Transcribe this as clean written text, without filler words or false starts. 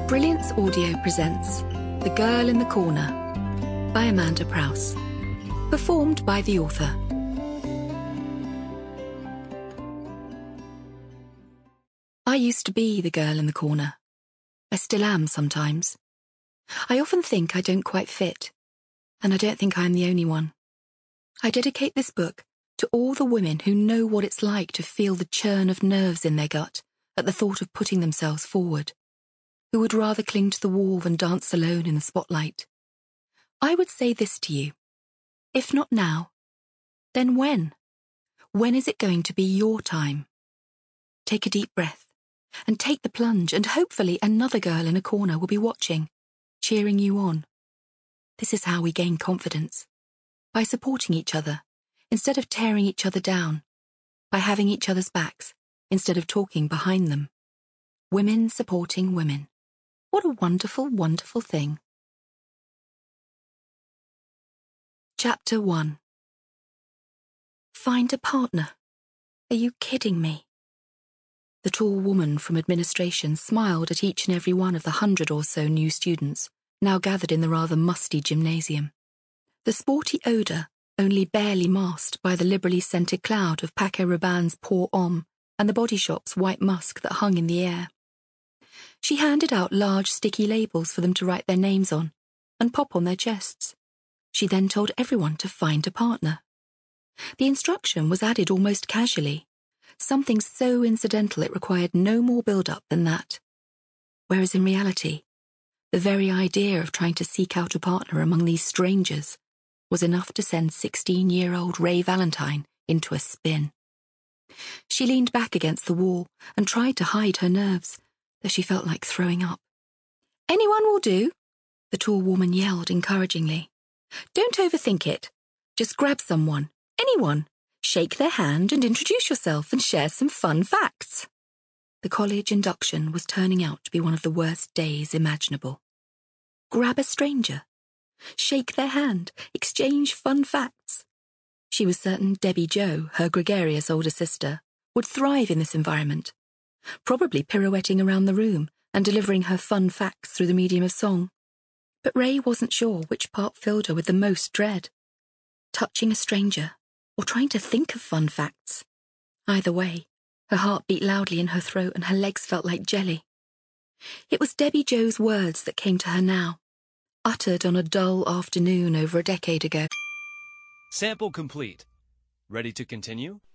Brilliance Audio presents The Girl in the Corner by Amanda Prowse. Performed by the author. I used to be the girl in the corner. I still am sometimes. I often think I don't quite fit, and I don't think I'm the only one. I dedicate this book to all the women who know what it's like to feel the churn of nerves in their gut at the thought of putting themselves forward, who would rather cling to the wall than dance alone in the spotlight. I would say this to you. If not now, then when? When is it going to be your time? Take a deep breath and take the plunge, and hopefully another girl in a corner will be watching, cheering you on. This is how we gain confidence. By supporting each other, instead of tearing each other down. By having each other's backs, instead of talking behind them. Women supporting women. What a wonderful, wonderful thing. Chapter 1. Find a partner. Are you kidding me? The tall woman from administration smiled at each and every one of the 100 or so new students, now gathered in the rather musty gymnasium. The sporty odour, only barely masked by the liberally scented cloud of Paco Rabanne's Pour Homme and the Body Shop's white musk that hung in the air. She handed out large sticky labels for them to write their names on and pop on their chests. She then told everyone to find a partner. The instruction was added almost casually, something so incidental it required no more build-up than that. Whereas in reality, the very idea of trying to seek out a partner among these strangers was enough to send 16-year-old Ray Valentine into a spin. She leaned back against the wall and tried to hide her nerves, though she felt like throwing up. "Anyone will do," the tall woman yelled encouragingly. "Don't overthink it. Just grab someone, anyone, shake their hand and introduce yourself and share some fun facts." The college induction was turning out to be one of the worst days imaginable. Grab a stranger, shake their hand, exchange fun facts. She was certain Debbie Jo, her gregarious older sister, would thrive in this environment, probably pirouetting around the room and delivering her fun facts through the medium of song. But Ray wasn't sure which part filled her with the most dread. Touching a stranger, or trying to think of fun facts. Either way, her heart beat loudly in her throat and her legs felt like jelly. It was Debbie Jo's words that came to her now, uttered on a dull afternoon over a decade ago. Sample complete. Ready to continue?